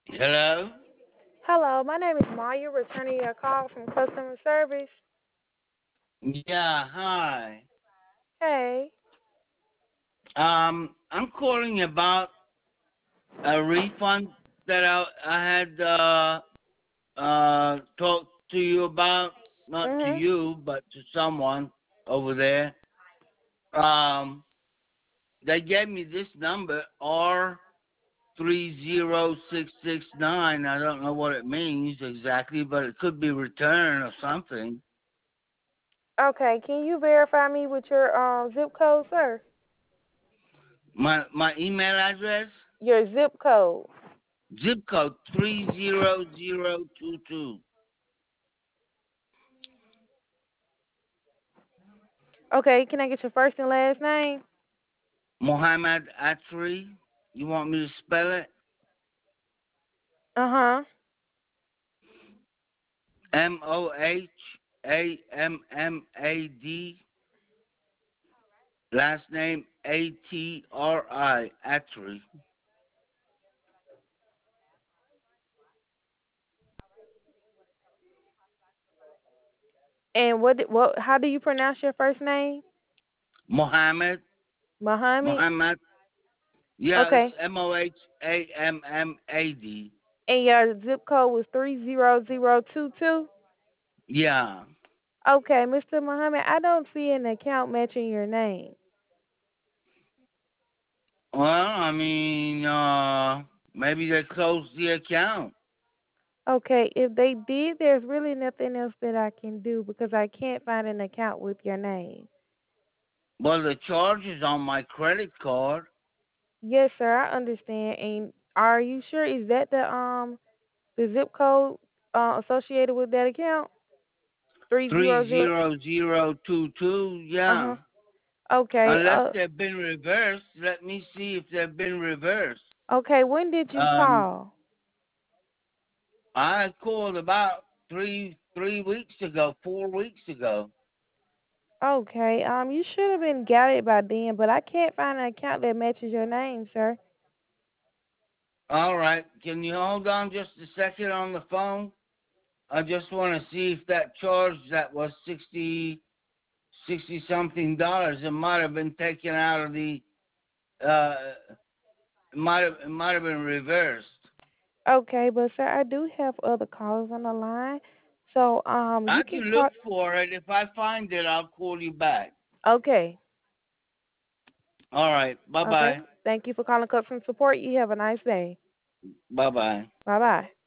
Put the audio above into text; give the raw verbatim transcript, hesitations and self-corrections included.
Hello? Hello, my name is Maya, returning your call from customer service. Yeah, hi. Hey. Um, I'm calling about a refund that I, I had uh, uh, talked to you about. Not to Mhm. you, but to someone over there. Um, they gave me this number, R three zero six six nine. I don't know what it means exactly, but it could be return or something. Okay, can you verify me with your um zip code, sir? My my email address, Your zip code. zip code three zero zero two two. Okay, can I get your first and last name? Mohammed Atri. You want me to spell it? Uh huh. M O H A M M A D. Last name A T R I. Atri. And what did- what? How do you pronounce your first name? Mohammed. Muhammad. Mohammed. Yeah, it's Okay. M O H A M M A D. And your zip code was three zero zero two two. Yeah. Okay, Mister Muhammad, I don't see an account matching your name. Well, I mean, uh, maybe they closed the account. Okay, if they did, there's really nothing else that I can do because I can't find an account with your name. Well, the charge is on my credit card. Yes, sir, I understand. And are you sure is that the um the zip code uh, associated with that account? Three zero Three zero. zero zero two two. Uh Yeah. huh. Okay. Unless Uh. they've been reversed. Let me see if they've been reversed. Okay. When did you Um, call? I called about three three weeks ago, four weeks ago. Okay. Um. You should have been got it by then, but I can't find an account that matches your name, sir. All right, can you hold on just a second on the phone? I just want to see if that charge that was sixty sixty something dollars. It might have been taken out of the. Uh, it might have it might have been reversed. Okay, but sir, I do have other callers on the line, so um, you I can can look call. for it. If I find it, I'll call you back. Okay. All right. Bye Okay. bye. Thank you for calling customer support. You have a nice day. Bye bye. Bye bye.